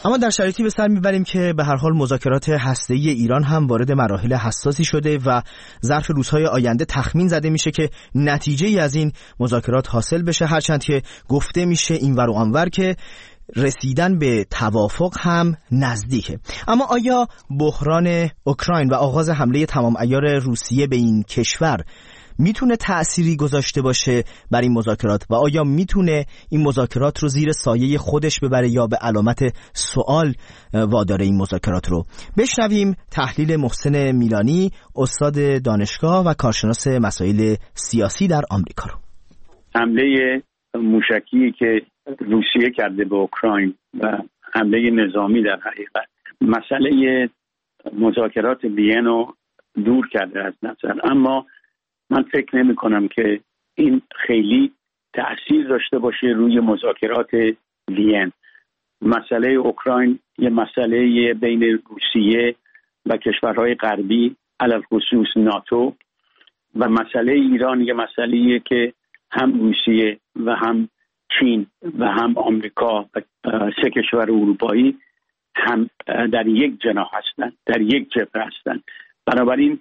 اما در شرایطی به سر میبریم که به هر حال مذاکرات هسته‌ای ایران هم وارد مراحل حساسی شده و ظرف روزهای آینده تخمین زده میشه که نتیجه‌ای از این مذاکرات حاصل بشه، هرچند که گفته میشه اینور و آنور که رسیدن به توافق هم نزدیکه. اما آیا بحران اوکراین و آغاز حمله تمام عیار روسیه به این کشور میتونه تأثیری گذاشته باشه بر این مذاکرات و آیا میتونه این مذاکرات رو زیر سایه خودش ببره یا به علامت سوال واداره این مذاکرات رو؟ بشنویم تحلیل محسن میلانی، استاد دانشگاه و کارشناس مسائل سیاسی در آمریکا رو. حمله موشکی که روسیه کرده به اوکراین و حمله نظامی در حقیقت مسئله مذاکرات وین رو دور کرده از نظر، اما من فکر نمی کنم که این خیلی تأثیر داشته باشه روی مذاکرات وین. مسئله اوکراین یه مسئله بین روسیه و کشورهای غربی علل خصوص ناتو و مسئله ایران یه مسئله‌ایه که هم روسیه و هم چین و هم آمریکا و 3 کشور اروپایی هم در یک جناح هستن، در یک جبهه هستن. بنابراین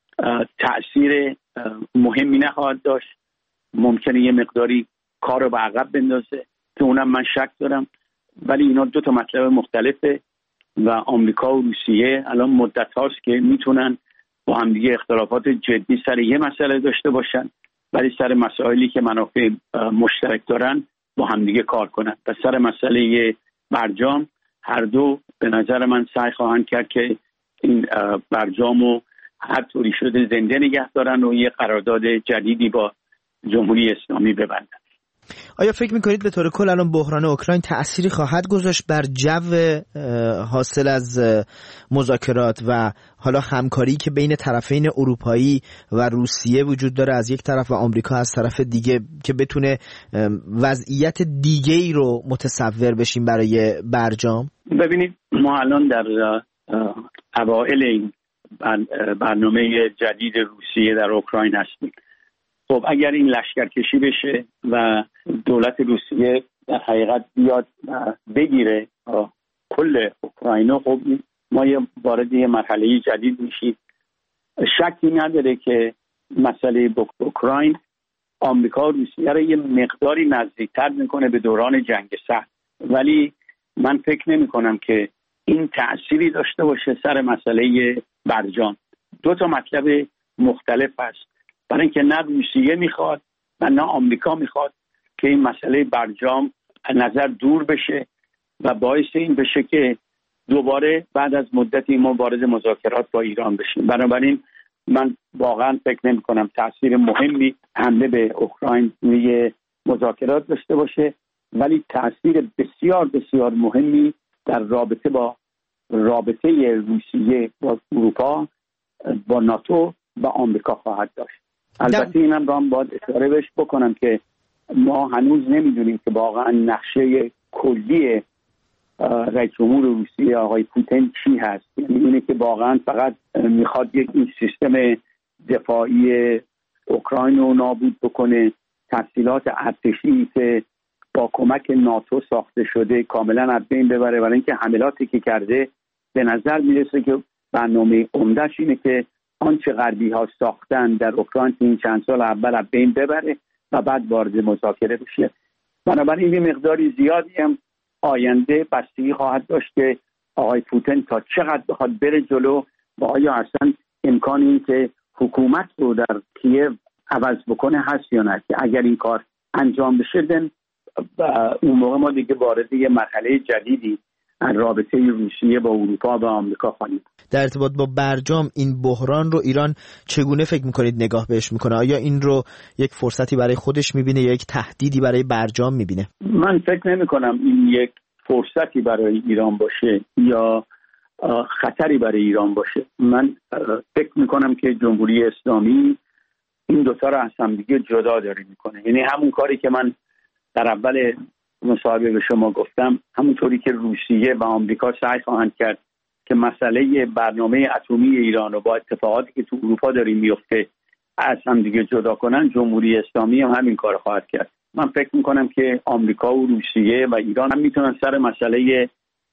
تأثیر مهمی نخواهد داشت. ممکنه یه مقداری کار رو به عقب بندازه که اونم من شک دارم، ولی اینا 2 مطلب مختلفه و آمریکا و روسیه الان مدت هاست که میتونن با هم دیگه اختلافات جدی سر یه مسئله داشته باشن، ولی سر مسائلی که منافع مشترک دارن با هم دیگه کار کنن. و سر مسئله برجام هر دو به نظر من سعی خواهند کرد که این برجامو هر طوری شده زنده نگه دارن و یه قرارداد جدیدی با جمهوری اسلامی ببندن. آیا فکر میکنید به طور کل الان بحران اوکراین تأثیری خواهد گذاشت بر جو حاصل از مذاکرات و حالا همکاری که بین طرفین اروپایی و روسیه وجود داره از یک طرف و آمریکا از طرف دیگه، که بتونه وضعیت دیگه‌ای رو متصور بشیم برای برجام؟ ببینید ما الان در اوائل این برنامه جدید روسیه در اوکراین هستیم. خب اگر این لشکرکشی بشه و دولت روسیه در حقیقت بیاد بگیره کل اوکراینو، خب ما وارد یه مرحله جدید میشیم. شکی نداره که مسئله اوکراین آمریکا و روسیه رو یه مقداری نزدیکتر میکنه به دوران جنگ سرد، ولی من فکر نمی کنم که این تأثیری داشته باشه سر مسئله برجام. 2 مطلب مختلف هست، برای اینکه نه روسیه میخواد و نه آمریکا میخواد که این مسئله برجام نظر دور بشه و باعث این بشه که دوباره بعد از مدتی ما وارد مذاکرات با ایران بشیم. بنابراین من واقعا فکر نمی کنم تأثیر مهمی حمله به اوکراین روی مذاکرات داشته باشه، ولی تأثیر بسیار بسیار مهمی در رابطه روسیه با اروپا، با ناتو و آمریکا خواهد داشت. البته اینم را هم باید اشاره بهش بکنم که ما هنوز نمیدونیم که واقعا نقشه کلی رئیس جمهور روسیه آقای پوتین چی هست. یعنی اینه که واقعا فقط میخواد یک این سیستم دفاعی اوکراین رو نابود بکنه، تسهیلات ارتشی که با کمک ناتو ساخته شده کاملا از بین ببره، برای اینکه حملاتی که کرده به نظر میرسه که برنامه عمده‌اش اینه که آنچه غربی ها ساختن در اوکراین این چند سال اول از بین ببره و بعد وارد مذاکره بشه. بنابراین این مقداری زیادی هم آینده بستگی خواهد داشت که آقای پوتین تا چقدر بخواد بره جلو و آیا اصلا امکانی این که حکومت رو در کیف عوض بکنه هست یا نه، که اگر این کار انجام بشه اون موقع ما دیگه وارد یه مرحله جدیدی رابطه روسیه با اروپا و آمریکا خواهیم. در ارتباط با برجام این بحران رو ایران چگونه فکر میکنید نگاه بهش میکنه؟ آیا این رو یک فرصتی برای خودش میبینه یا یک تهدیدی برای برجام میبینه؟ من فکر نمیکنم این یک فرصتی برای ایران باشه یا خطری برای ایران باشه. من فکر میکنم که جمهوری اسلامی این دوتا رو از هم دیگه جدا داره میکنه. یعنی همون کاری که من در اول مصاحبه به شما گفتم، همونطوری که روسیه و آمریکا سعی خواهند کرد که مسئله برنامه اتمی ایران رو با اتفاقاتی که تو اروپا داره میفته از هم دیگه جدا کنن، جمهوری اسلامی هم همین کار خواهد کرد. من فکر میکنم که آمریکا و روسیه و ایران هم میتونن سر مسئله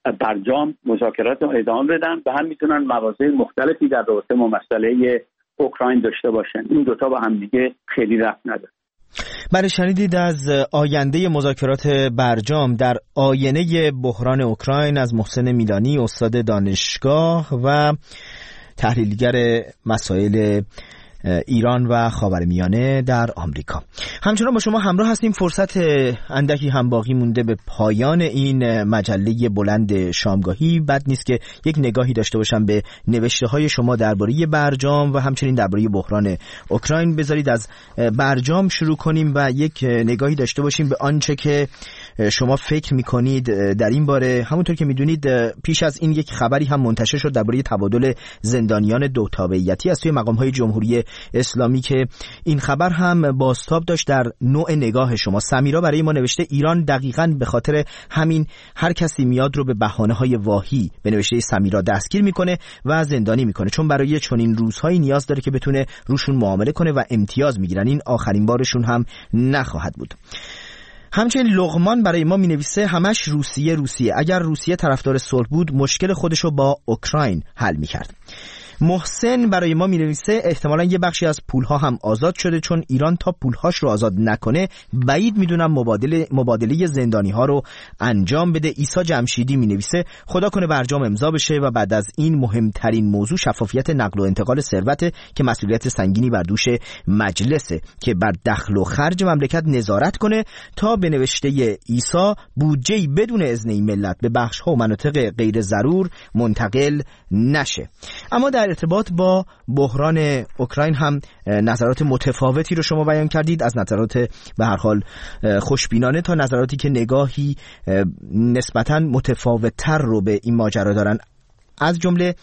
برجام مذاکرات رو ادامه بدن و هم میتونن مواضع مختلفی در رابطه با مسئله اوکراین داشته باشن. این دوتا با هم دیگه خیلی ربط نداره. بله، شنیدید از آینده مذاکرات برجام در آینه بحران اوکراین از محسن میلانی، استاد دانشگاه و تحلیلگر مسائل ایران و خاورمیانه در آمریکا. همچنان با شما همراه هستیم. فرصت اندکی هم باقی مونده به پایان این مجله بلند شامگاهی. بد نیست که یک نگاهی داشته باشم به نوشته های شما درباره برجام و همچنین درباره بحران اوکراین. بذارید از برجام شروع کنیم و یک نگاهی داشته باشیم به آنچه که شما فکر میکنید در این باره. همونطور که میدونید پیش از این یک خبری هم منتشر شد درباره تبادل زندانیان دو تابعیتی از سوی مقام‌های جمهوری اسلامی که این خبر هم بازتاب داشت در نوع نگاه شما. سمیرا برای ما نوشته ایران دقیقاً به خاطر همین هر کسی میاد رو به بهانه‌های واهی به نوشته سمیرا دستگیر میکنه و زندانی میکنه، چون برای چنین روزهایی نیاز داره که بتونه روشون معامله کنه و امتیاز میگیرن. این آخرین بارشون هم نخواهد بود. همچنین لقمان برای ما مینویسه همش روسیه. اگر روسیه طرفدار صلح بود مشکل خودشو با اوکراین حل میکرد. محسن برای ما می‌نویسه احتمالاً یه بخشی از پولها هم آزاد شده، چون ایران تا پولهاش رو آزاد نکنه بعید میدونم مبادله زندانی‌ها رو انجام بده. عیسی جمشیدی می‌نویسه خدا کنه برجام امضا بشه و بعد از این مهمترین موضوع شفافیت نقل و انتقال ثروت که مسئولیت سنگینی بر دوش مجلسه که بر دخل و خرج مملکت نظارت کنه تا به نوشته عیسی بودجه‌ای بدون اذن ملت به بخش‌ها و مناطق غیر ضرور منتقل نشه. اما در ارتباط با بحران اوکراین هم نظرات متفاوتی رو شما بیان کردید، از نظرات به هر حال خوشبینانه تا نظراتی که نگاهی نسبتاً متفاوت‌تر رو به این ماجرا دارن. از جمله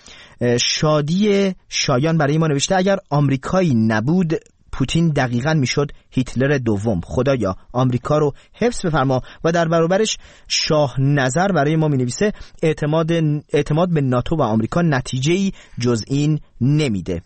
شادی شایان برای ما نوشته اگر آمریکایی نبود پوتین دقیقاً میشد هیتلر دوم. خدایا آمریکا رو حفظ بفرما. و در برابرش شاه نظر برای ما مینویسه اعتماد به ناتو و آمریکا نتیجه‌ای جز این نمیده،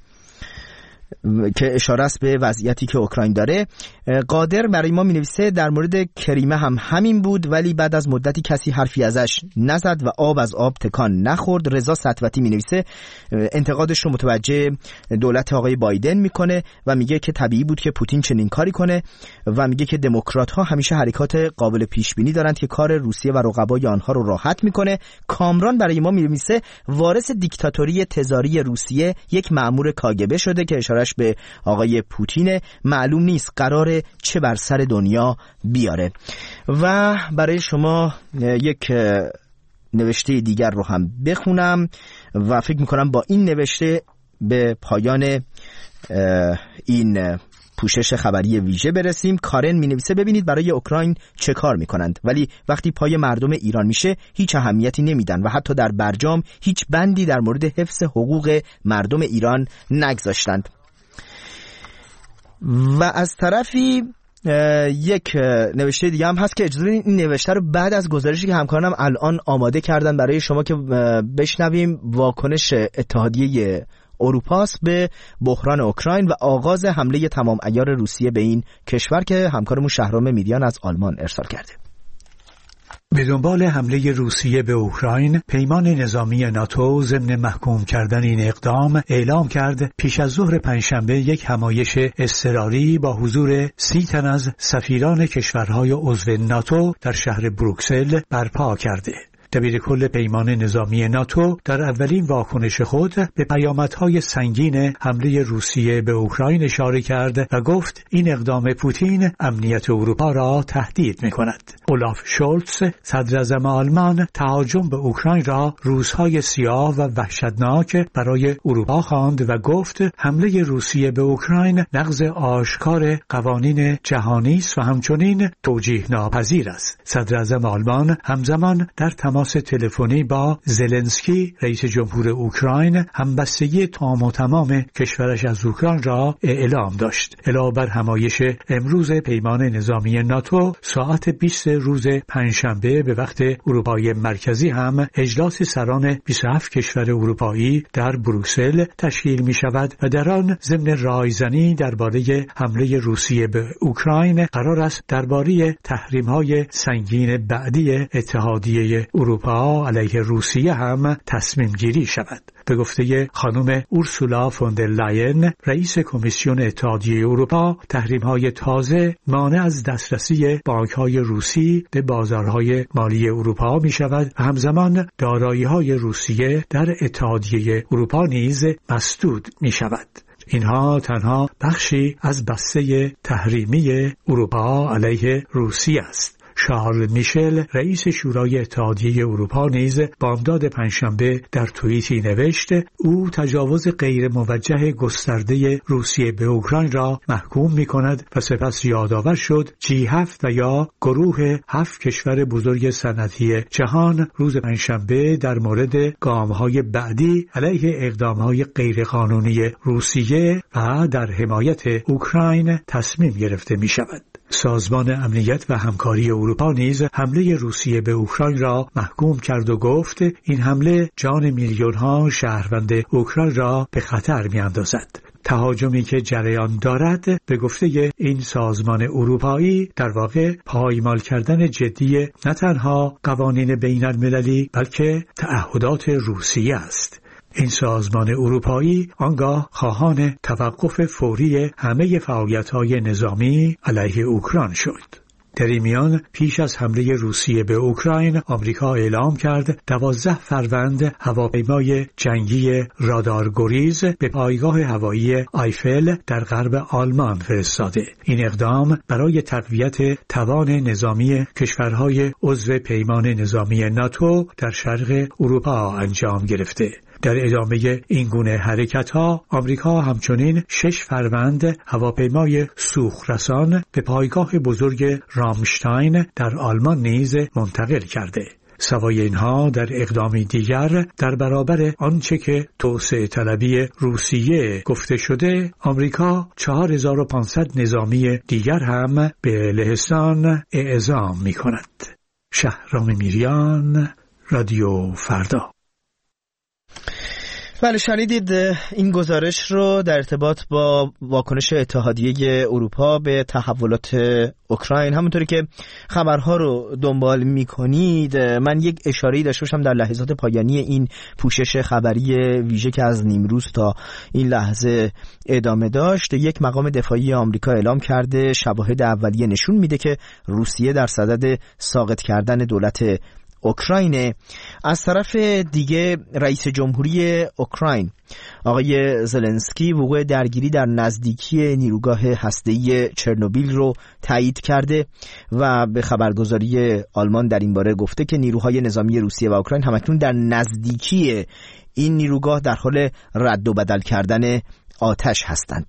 که اشاره است به وضعیتی که اوکراین داره. قادر برای ما می‌نویسه در مورد کریمه هم همین بود، ولی بعد از مدتی کسی حرفی ازش نزد و آب از آب تکان نخورد. رضا سطوتی می‌نویسه انتقادش رو متوجه دولت آقای بایدن میکنه و میگه که طبیعی بود که پوتین چنین کاری کنه و میگه که دموکرات‌ها همیشه حرکات قابل پیش بینی دارند که کار روسیه و رقبای آنها رو راحت میکنه. کامران برای ما می‌نویسه وارث دیکتاتوری تزاری روسیه یک مأمور کاگبه شده که اشارهش به آقای پوتین، معلوم نیست قراره چه بر سر دنیا بیاره. و برای شما یک نوشته دیگر رو هم بخونم و فکر میکنم با این نوشته به پایان این پوشش خبری ویژه برسیم. کارن مینویسه ببینید برای اوکراین چه کار میکنند، ولی وقتی پای مردم ایران میشه هیچ اهمیتی نمیدن و حتی در برجام هیچ بندی در مورد حفظ حقوق مردم ایران نگذاشتند. و از طرفی یک نوشته دیگه هم هست که اجازه بدید این نوشته رو بعد از گزارشی که همکارانم الان آماده کردن برای شما که بشنویم واکنش اتحادیه اروپاست به بحران اوکراین و آغاز حمله تمام عیار روسیه به این کشور که همکارمون شهرام میدیان از آلمان ارسال کرده. به دنبال حمله روسیه به اوکراین، پیمان نظامی ناتو ضمن محکوم کردن این اقدام اعلام کرد پیش از ظهر پنجشنبه یک همایش اضطراری با حضور 30 تن از سفیران کشورهای عضو ناتو در شهر بروکسل برپا کرده. دبیر کل پیمان نظامی ناتو در اولین واکنش خود به پیامدهای سنگین حمله روسیه به اوکراین اشاره کرد و گفت این اقدام پوتین امنیت اروپا را تهدید می‌کند. اولاف شولتز صدر اعظم آلمان تهاجم به اوکراین را روزهای سیاه و وحشتناک برای اروپا خواند و گفت حمله روسیه به اوکراین نقض آشکار قوانین جهانی است و همچنین توجیه ناپذیر است. صدر اعظم آلمان همزمان در تماس تلفنی با زلنسکی رئیس جمهور اوکراین همبستگی تام و تمام کشورش از اوکراین را اعلام داشت. علاوه بر همایش امروز پیمان نظامی ناتو، ساعت 20 روز پنجشنبه به وقت اروپای مرکزی هم اجلاس سران 27 کشور اروپایی در بروکسل تشکیل می شود و در آن ضمن رایزنی درباره حمله روسیه به اوکراین قرار است درباره تحریم‌های سنگین بعدی اتحادیه اروپا اروپا علیه روسیه هم تصمیم گیری شود. به گفته خانم اورسولا فوندر لاین رئیس کمیسیون اتحادیه اروپا، تحریم‌های تازه مانع از دسترسی بانک‌های روسی به بازارهای مالی اروپا می‌شود و همزمان دارایی‌های روسیه در اتحادیه اروپا نیز مسدود می‌شود. اینها تنها بخشی از بسته تحریمی اروپا علیه روسیه است. شارل میشل رئیس شورای اتحادیه اروپا نیز بامداد پنجشنبه در توییتی نوشت او تجاوز غیر موجه گسترده روسیه به اوکراین را محکوم می‌کند و سپس یادآور شد G7 و یا گروه 7 کشور بزرگ صنعتی جهان روز پنجشنبه در مورد گام‌های بعدی علیه اقدام‌های غیرقانونی روسیه و در حمایت اوکراین تصمیم گرفته می‌شود. سازمان امنیت و همکاری اروپا نیز حمله روسیه به اوکراین را محکوم کرد و گفت این حمله جان میلیون‌ها شهروند اوکراین را به خطر می‌اندازد. تهاجمی که جریان دارد به گفته این سازمان اروپایی در واقع پایمال کردن جدی نه تنها قوانین بین‌المللی بلکه تعهدات روسیه است. این سازمان اروپایی آنگاه خواهان توقف فوری همه فعالیت‌های نظامی علیه اوکراین شد. در این میان پیش از حمله روسیه به اوکراین، آمریکا اعلام کرد 12 فروند هواپیمای جنگی رادارگریز به پایگاه هوایی آیفل در غرب آلمان فرستاده. این اقدام برای تقویت توان نظامی کشورهای عضو پیمان نظامی ناتو در شرق اروپا انجام گرفته. در ادامه این گونه حرکت‌ها، آمریکا همچنین 6 فروند هواپیمای سوخرسان به پایگاه بزرگ رامشتاین در آلمان نیز منتقل کرده. سوای اینها در اقدامی دیگر در برابر آنچه که توسعه طلبی روسیه گفته شده، آمریکا 4500 نظامی دیگر هم به لهستان اعزام می‌کند. شهرام میریان، رادیو فردا. بله، شنیدید این گزارش رو در ارتباط با واکنش اتحادیه اروپا به تحولات اوکراین. همونطوری که خبرها رو دنبال می‌کنید، من یک اشاره‌ای داشته باشم در لحظات پایانی این پوشش خبری ویژه که از نیمروز تا این لحظه ادامه داشت. یک مقام دفاعی آمریکا اعلام کرده شواهد اولیه نشون میده که روسیه در صدد ساقط کردن دولت اوکراین. از طرف دیگه رئیس جمهوری اوکراین آقای زلنسکی وقوع درگیری در نزدیکی نیروگاه هسته‌ای چرنوبیل رو تایید کرده و به خبرگزاری آلمان در این باره گفته که نیروهای نظامی روسیه و اوکراین همکنون در نزدیکی این نیروگاه در حال رد و بدل کردن آتش هستند.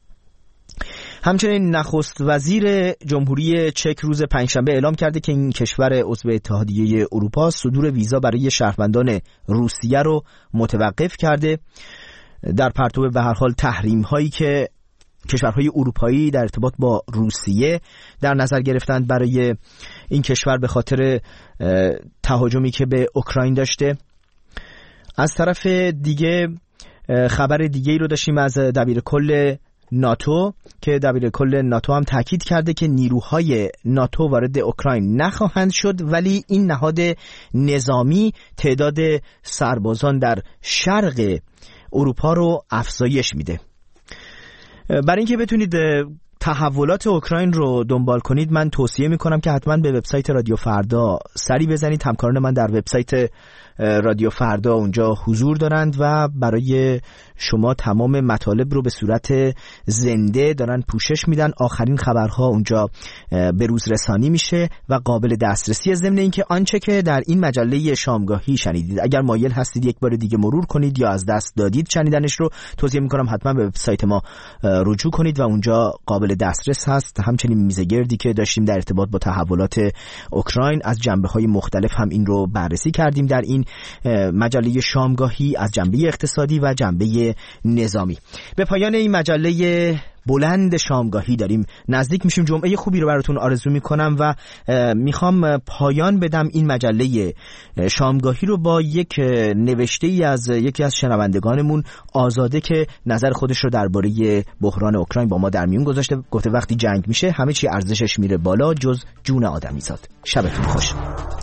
همچنین نخست وزیر جمهوری چک روز پنجشنبه اعلام کرده که این کشور عضو اتحادیه اروپا صدور ویزا برای شهروندان روسیه رو متوقف کرده در پرتو به هر حال تحریم هایی که کشورهای اروپایی در ارتباط با روسیه در نظر گرفتند برای این کشور به خاطر تهاجمی که به اوکراین داشته. از طرف دیگه خبر دیگه‌ای رو داشتیم از دبیرکل ناتو که دبیرکل ناتو هم تاکید کرده که نیروهای ناتو وارد اوکراین نخواهند شد، ولی این نهاد نظامی تعداد سربازان در شرق اروپا رو افزایش میده. برای اینکه بتونید تحولات اوکراین رو دنبال کنید، من توصیه میکنم که حتما به وبسایت رادیو فردا سری بزنید. همکاران من در وبسایت رادیو فردا اونجا حضور دارند و برای شما تمام مطالب رو به صورت زنده دارن پوشش میدن. آخرین خبرها اونجا به روز رسانی میشه و قابل دسترسی، ضمن اینکه آنچه که در این مجله شامگاهی شنیدید اگر مایل هستید یک بار دیگه مرور کنید یا از دست دادید شنیدنش رو، توصیه میکنم حتما به وبسایت ما رجوع کنید و اونجا قابل دسترس هست. همچنین میزگردی که داشتیم در ارتباط با تحولات اوکراین از جنبه‌های مختلف هم این رو بررسی کردیم در این مجله شامگاهی، از جنبه اقتصادی و جنبه نظامی. به پایان این مجله بلند شامگاهی داریم نزدیک میشیم. جمعه خوبی رو براتون آرزو میکنم و میخوام پایان بدم این مجله شامگاهی رو با یک نوشته‌ای از یکی از شنوندگانمون، آزاده، که نظر خودش رو درباره بحران اوکراین با ما در میون گذاشته. گفته وقتی جنگ میشه همه چی ارزشش میره بالا جز جون آدمیزاد. شبتون خوش.